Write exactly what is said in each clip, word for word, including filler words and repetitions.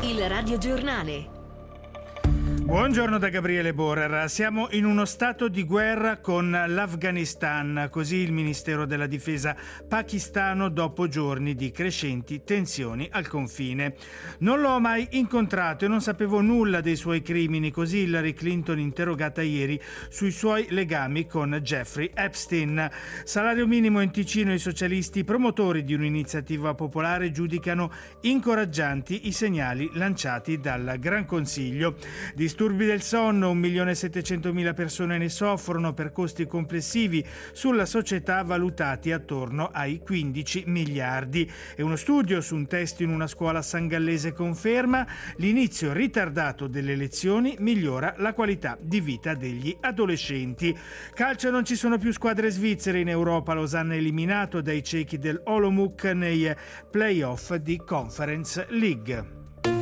Il radiogiornale. Buongiorno da Gabriele Borrer. Siamo in uno stato di guerra con l'Afghanistan, così il Ministero della Difesa pakistano dopo giorni di crescenti tensioni al confine. Non l'ho mai incontrato e non sapevo nulla dei suoi crimini, così Hillary Clinton interrogata ieri sui suoi legami con Jeffrey Epstein. Salario minimo in Ticino, i socialisti promotori di un'iniziativa popolare giudicano incoraggianti i segnali lanciati dal Gran Consiglio. Disturbi del sonno, un milione e settecentomila persone ne soffrono per costi complessivi sulla società valutati attorno ai quindici miliardi. E uno studio su un test in una scuola sangallese conferma l'inizio ritardato delle lezioni migliora la qualità di vita degli adolescenti. Calcio, non ci sono più squadre svizzere in Europa. Losanna eliminato dai cechi del Olomouc nei play-off di Conference League.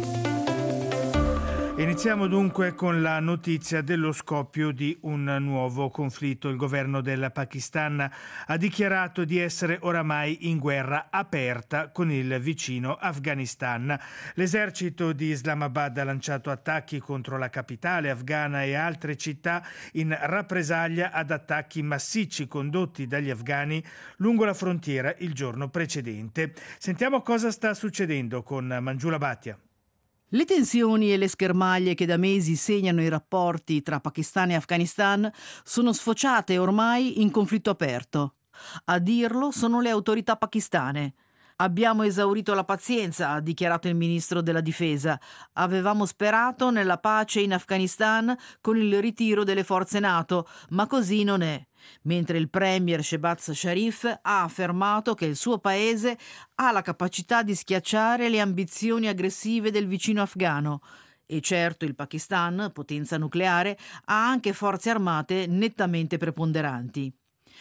Iniziamo dunque con la notizia dello scoppio di un nuovo conflitto. Il governo del Pakistan ha dichiarato di essere oramai in guerra aperta con il vicino Afghanistan. L'esercito di Islamabad ha lanciato attacchi contro la capitale afghana e altre città in rappresaglia ad attacchi massicci condotti dagli afghani lungo la frontiera il giorno precedente. Sentiamo cosa sta succedendo con Mangiula Bhatia. Le tensioni e le schermaglie che da mesi segnano i rapporti tra Pakistan e Afghanistan sono sfociate ormai in conflitto aperto. A dirlo sono le autorità pakistane. Abbiamo esaurito la pazienza, ha dichiarato il ministro della difesa. Avevamo sperato nella pace in Afghanistan con il ritiro delle forze NATO, ma così non è. Mentre il premier Shehbaz Sharif ha affermato che il suo paese ha la capacità di schiacciare le ambizioni aggressive del vicino afghano. E certo il Pakistan, potenza nucleare, ha anche forze armate nettamente preponderanti.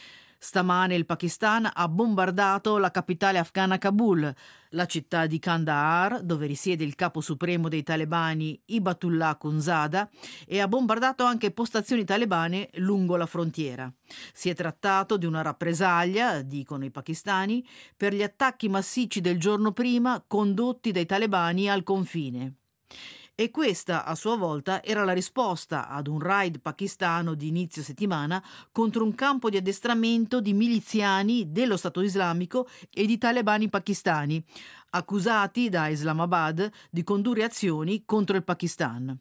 Stamane il Pakistan ha bombardato la capitale afghana Kabul, la città di Kandahar, dove risiede il capo supremo dei talebani Hibatullah Akhundzada, e ha bombardato anche postazioni talebane lungo la frontiera. Si è trattato di una rappresaglia, dicono i pakistani, per gli attacchi massicci del giorno prima condotti dai talebani al confine. E questa, a sua volta, era la risposta ad un raid pakistano di inizio settimana contro un campo di addestramento di miliziani dello Stato Islamico e di talebani pakistani, accusati da Islamabad di condurre azioni contro il Pakistan.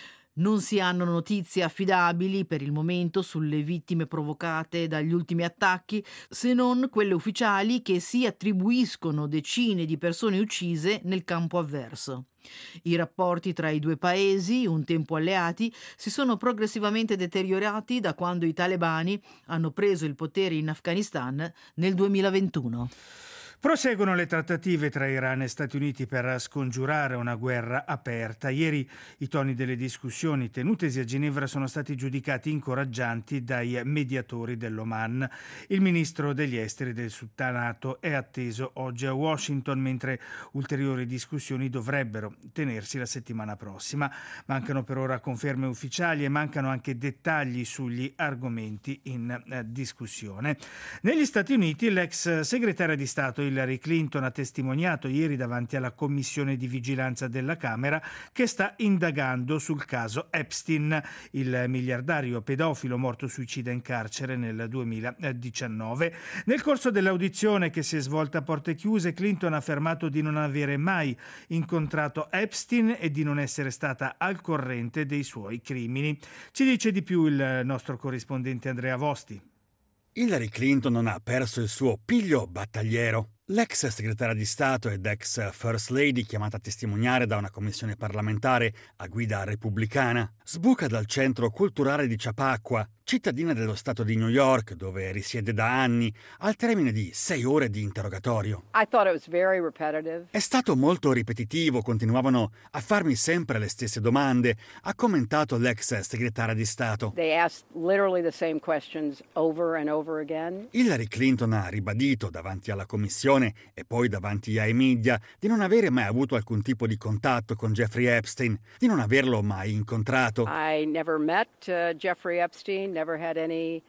Non si hanno notizie affidabili per il momento sulle vittime provocate dagli ultimi attacchi, se non quelle ufficiali che si attribuiscono decine di persone uccise nel campo avverso. I rapporti tra i due paesi, un tempo alleati, si sono progressivamente deteriorati da quando i talebani hanno preso il potere in Afghanistan nel duemilaventuno. Proseguono le trattative tra Iran e Stati Uniti per scongiurare una guerra aperta. Ieri i toni delle discussioni tenutesi a Ginevra sono stati giudicati incoraggianti dai mediatori dell'Oman. Il ministro degli esteri del sultanato è atteso oggi a Washington, mentre ulteriori discussioni dovrebbero tenersi la settimana prossima. Mancano per ora conferme ufficiali e mancano anche dettagli sugli argomenti in eh, discussione. Negli Stati Uniti l'ex segretaria di Stato Hillary Clinton ha testimoniato ieri davanti alla commissione di vigilanza della Camera che sta indagando sul caso Epstein, il miliardario pedofilo morto suicida in carcere nel duemiladiciannove. Nel corso dell'audizione, che si è svolta a porte chiuse, Clinton ha affermato di non avere mai incontrato Epstein e di non essere stata al corrente dei suoi crimini. Ci dice di più il nostro corrispondente Andrea Vosti. Hillary Clinton non ha perso il suo piglio battagliero. L'ex segretaria di Stato ed ex First Lady, chiamata a testimoniare da una commissione parlamentare a guida repubblicana, sbuca dal centro culturale di Chappaqua, cittadina dello stato di New York, dove risiede da anni, al termine di sei ore di interrogatorio. I thought it was very repetitive. È stato molto ripetitivo, continuavano a farmi sempre le stesse domande, ha commentato l'ex segretaria di Stato. They asked literally the same questions over and over again. Hillary Clinton ha ribadito davanti alla commissione e poi davanti ai media di non avere mai avuto alcun tipo di contatto con Jeffrey Epstein, di non averlo mai incontrato. I never met uh, Jeffrey Epstein, never had any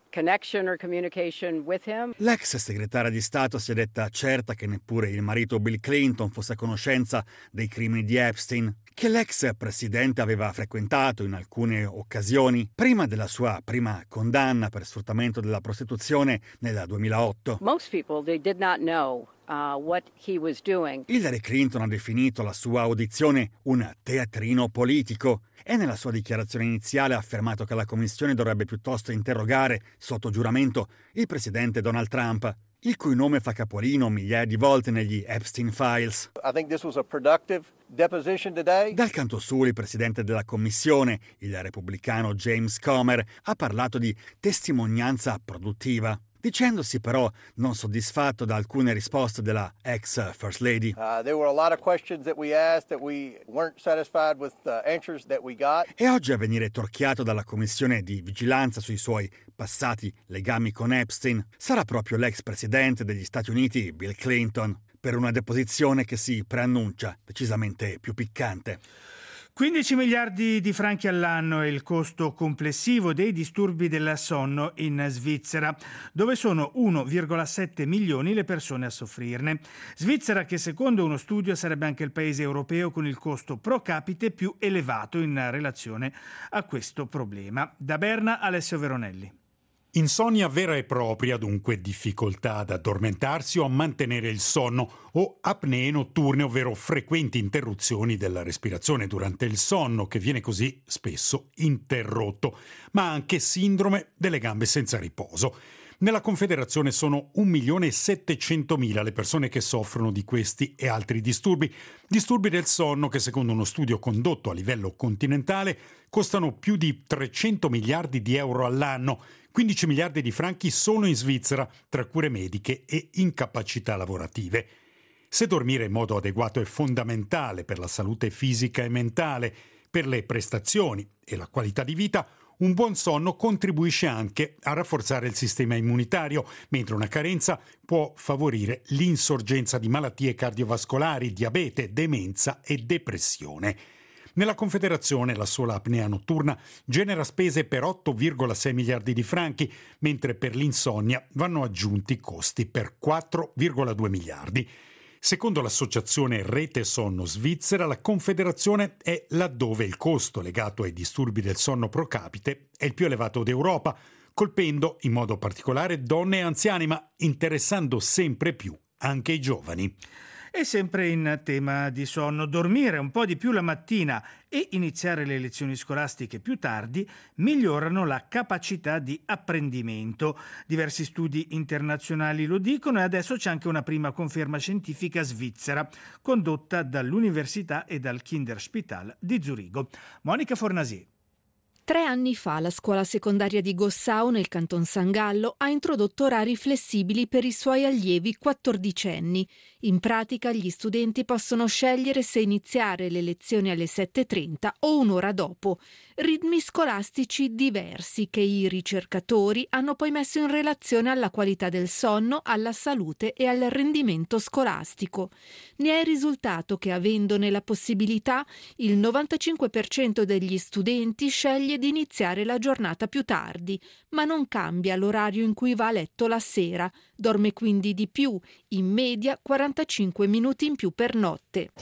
connection or communication with him. L'ex segretaria di Stato si è detta certa che neppure il marito Bill Clinton fosse a conoscenza dei crimini di Epstein, che l'ex presidente aveva frequentato in alcune occasioni prima della sua prima condanna per sfruttamento della prostituzione nel duemilaotto. Most people, they did not know uh, what he was doing. Hillary Clinton ha definito la sua audizione un teatrino politico e nella sua dichiarazione iniziale ha affermato che la commissione dovrebbe piuttosto interrogare sotto giuramento il presidente Donald Trump, il cui nome fa capolino migliaia di volte negli Epstein Files. I think this was a productive deposition today. Dal canto suo, il presidente della commissione, il repubblicano James Comer, ha parlato di testimonianza produttiva, dicendosi però non soddisfatto da alcune risposte della ex First Lady. Uh, there were a lot of questions that we asked that we weren't satisfied with the answers that we got. E oggi a venire torchiato dalla commissione di vigilanza sui suoi passati legami con Epstein sarà proprio l'ex presidente degli Stati Uniti, Bill Clinton, per una deposizione che si preannuncia decisamente più piccante. quindici miliardi di franchi all'anno è il costo complessivo dei disturbi del sonno in Svizzera, dove sono uno virgola sette milioni le persone a soffrirne. Svizzera che secondo uno studio sarebbe anche il paese europeo con il costo pro capite più elevato in relazione a questo problema. Da Berna, Alessio Veronelli. Insonnia vera e propria, dunque difficoltà ad addormentarsi o a mantenere il sonno, o apnee notturne, ovvero frequenti interruzioni della respirazione durante il sonno, che viene così spesso interrotto, ma anche sindrome delle gambe senza riposo. Nella Confederazione sono un milione e settecentomila le persone che soffrono di questi e altri disturbi. Disturbi del sonno che, secondo uno studio condotto a livello continentale, costano più di trecento miliardi di euro all'anno, quindici miliardi di franchi solo in Svizzera, tra cure mediche e incapacità lavorative. Se dormire in modo adeguato è fondamentale per la salute fisica e mentale, per le prestazioni e la qualità di vita, un buon sonno contribuisce anche a rafforzare il sistema immunitario, mentre una carenza può favorire l'insorgenza di malattie cardiovascolari, diabete, demenza e depressione. Nella Confederazione la sola apnea notturna genera spese per otto virgola sei miliardi di franchi, mentre per l'insonnia vanno aggiunti costi per quattro virgola due miliardi. Secondo l'associazione Rete Sonno Svizzera, la Confederazione è laddove il costo legato ai disturbi del sonno pro capite è il più elevato d'Europa, colpendo in modo particolare donne e anziani, ma interessando sempre più anche i giovani. E sempre in tema di sonno, dormire un po' di più la mattina e iniziare le lezioni scolastiche più tardi migliorano la capacità di apprendimento. Diversi studi internazionali lo dicono e adesso c'è anche una prima conferma scientifica svizzera condotta dall'Università e dal Kinderspital di Zurigo. Monica Fornasier. Tre anni fa la scuola secondaria di Gossau, nel canton San Gallo, ha introdotto orari flessibili per i suoi allievi quattordicenni. In pratica gli studenti possono scegliere se iniziare le lezioni alle sette e trenta o un'ora dopo. Ritmi scolastici diversi che i ricercatori hanno poi messo in relazione alla qualità del sonno, alla salute e al rendimento scolastico. Ne è risultato che, avendone la possibilità, il novantacinque per cento degli studenti sceglie di iniziare la giornata più tardi, ma non cambia l'orario in cui va a letto la sera. Dorme quindi di più, in media quarantacinque minuti in più per notte.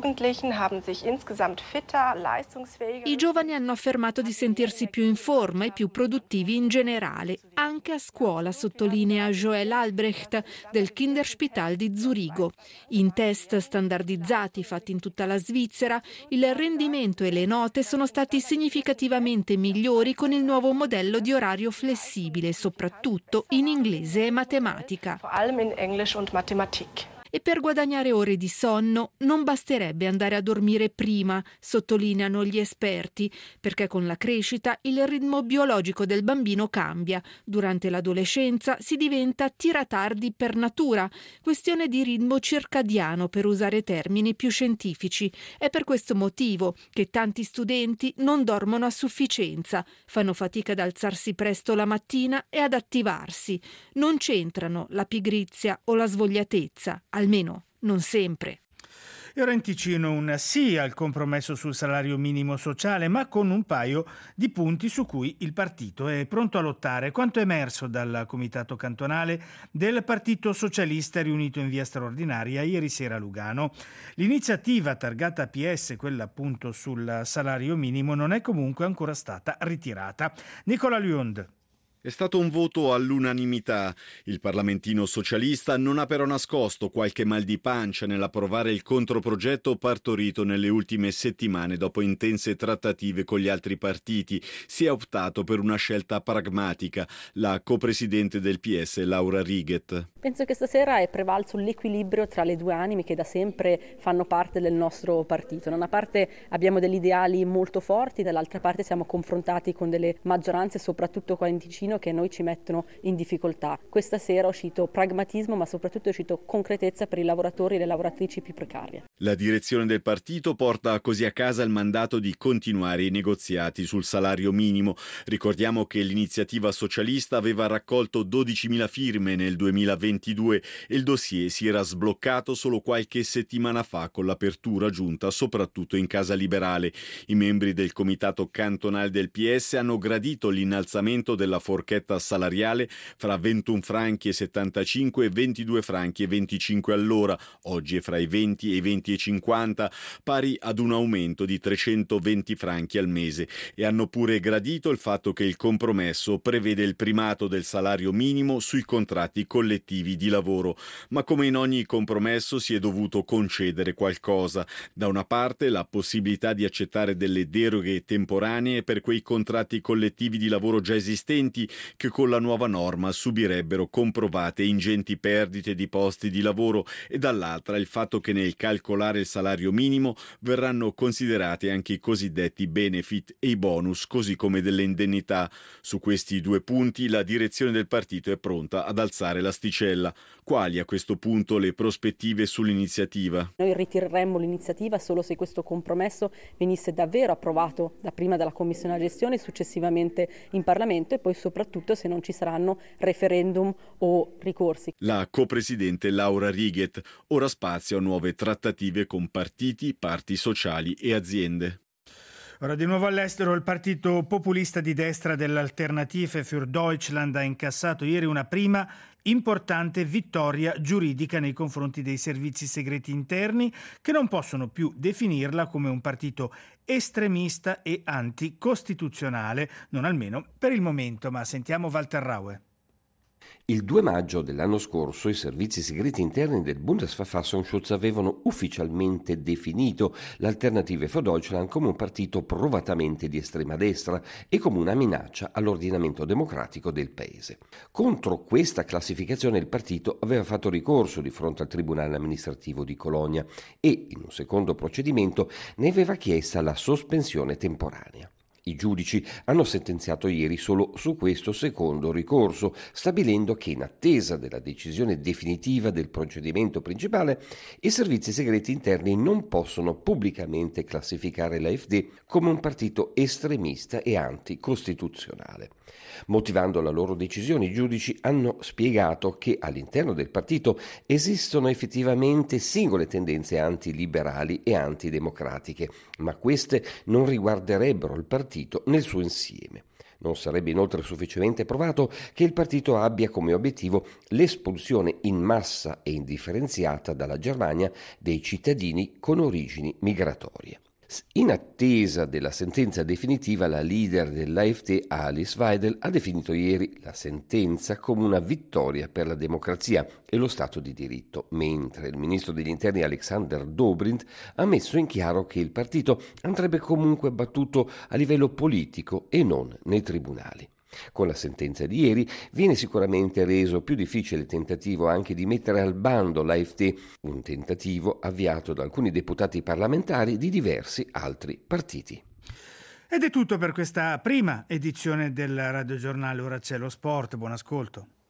I giovani hanno affermato di sentirsi più in forma e più produttivi in generale, anche a scuola, sottolinea Joel Albrecht del Kinderspital di Zurigo. In test standardizzati fatti in tutta la Svizzera, il rendimento e le note sono stati significativamente migliori con il nuovo modello di orario flessibile, soprattutto in inglese e matematica. E per guadagnare ore di sonno non basterebbe andare a dormire prima, sottolineano gli esperti, perché con la crescita il ritmo biologico del bambino cambia. Durante l'adolescenza si diventa tiratardi per natura, questione di ritmo circadiano per usare termini più scientifici. È per questo motivo che tanti studenti non dormono a sufficienza, fanno fatica ad alzarsi presto la mattina e ad attivarsi. Non c'entrano la pigrizia o la svogliatezza, almeno non sempre. E ora in Ticino un sì al compromesso sul salario minimo sociale, ma con un paio di punti su cui il partito è pronto a lottare. Quanto emerso dal comitato cantonale del Partito Socialista riunito in via straordinaria ieri sera a Lugano. L'iniziativa targata P S, quella appunto sul salario minimo, non è comunque ancora stata ritirata. Nicola Lund. È stato un voto all'unanimità. Il parlamentino socialista non ha però nascosto qualche mal di pancia nell'approvare il controprogetto partorito nelle ultime settimane dopo intense trattative con gli altri partiti. Si è optato per una scelta pragmatica. La copresidente del P S, Laura Righet. Penso che stasera è prevalso l'equilibrio tra le due anime che da sempre fanno parte del nostro partito. Da una parte abbiamo degli ideali molto forti, dall'altra parte siamo confrontati con delle maggioranze, soprattutto qua in Ticino, che noi ci mettono in difficoltà. Questa sera è uscito pragmatismo, ma soprattutto è uscito concretezza per i lavoratori e le lavoratrici più precarie. La direzione del partito porta così a casa il mandato di continuare i negoziati sul salario minimo. Ricordiamo che l'iniziativa socialista aveva raccolto dodicimila firme nel duemilaventidue e il dossier si era sbloccato solo qualche settimana fa con l'apertura giunta soprattutto in Casa Liberale. I membri del comitato cantonale del P S hanno gradito l'innalzamento della forchetta salariale fra ventuno franchi e settantacinque e ventidue franchi e venticinque all'ora, oggi è fra i venti e i venti e cinquanta, pari ad un aumento di trecentoventi franchi al mese, e hanno pure gradito il fatto che il compromesso prevede il primato del salario minimo sui contratti collettivi di lavoro. Ma come in ogni compromesso si è dovuto concedere qualcosa. Da una parte la possibilità di accettare delle deroghe temporanee per quei contratti collettivi di lavoro già esistenti che con la nuova norma subirebbero comprovate ingenti perdite di posti di lavoro, e dall'altra il fatto che nel calcolare il salario minimo verranno considerati anche i cosiddetti benefit e i bonus, così come delle indennità. Su questi due punti la direzione del partito è pronta ad alzare l'asticella. Quali a questo punto le prospettive sull'iniziativa? Noi ritireremmo l'iniziativa solo se questo compromesso venisse davvero approvato dapprima dalla Commissione alla gestione, successivamente in Parlamento, e poi soprattutto se non ci saranno referendum o ricorsi. La copresidente Laura Righet. Ora spazio a nuove trattative con partiti, parti sociali e aziende. Ora di nuovo all'estero, il partito populista di destra dell'Alternative für Deutschland ha incassato ieri una prima importante vittoria giuridica nei confronti dei servizi segreti interni, che non possono più definirla come un partito estremista e anticostituzionale, non almeno per il momento. Ma sentiamo Walter Raue. Il due maggio dell'anno scorso i servizi segreti interni del Bundesverfassungsschutz avevano ufficialmente definito l'Alternative für Deutschland come un partito provatamente di estrema destra e come una minaccia all'ordinamento democratico del paese. Contro questa classificazione il partito aveva fatto ricorso di fronte al Tribunale amministrativo di Colonia e, in un secondo procedimento, ne aveva chiesta la sospensione temporanea. I giudici hanno sentenziato ieri solo su questo secondo ricorso, stabilendo che in attesa della decisione definitiva del procedimento principale, i servizi segreti interni non possono pubblicamente classificare l'A F D come un partito estremista e anticostituzionale. Motivando la loro decisione, i giudici hanno spiegato che all'interno del partito esistono effettivamente singole tendenze antiliberali e antidemocratiche, ma queste non riguarderebbero il partito nel suo insieme. Non sarebbe inoltre sufficientemente provato che il partito abbia come obiettivo l'espulsione in massa e indifferenziata dalla Germania dei cittadini con origini migratorie. In attesa della sentenza definitiva, la leader dell'A F D, Alice Weidel, ha definito ieri la sentenza come una vittoria per la democrazia e lo Stato di diritto, mentre il ministro degli interni Alexander Dobrindt ha messo in chiaro che il partito andrebbe comunque battuto a livello politico e non nei tribunali. Con la sentenza di ieri viene sicuramente reso più difficile il tentativo anche di mettere al bando l'A F D, un tentativo avviato da alcuni deputati parlamentari di diversi altri partiti. Ed è tutto per questa prima edizione del radiogiornale. Ora c'è lo sport. Buon ascolto.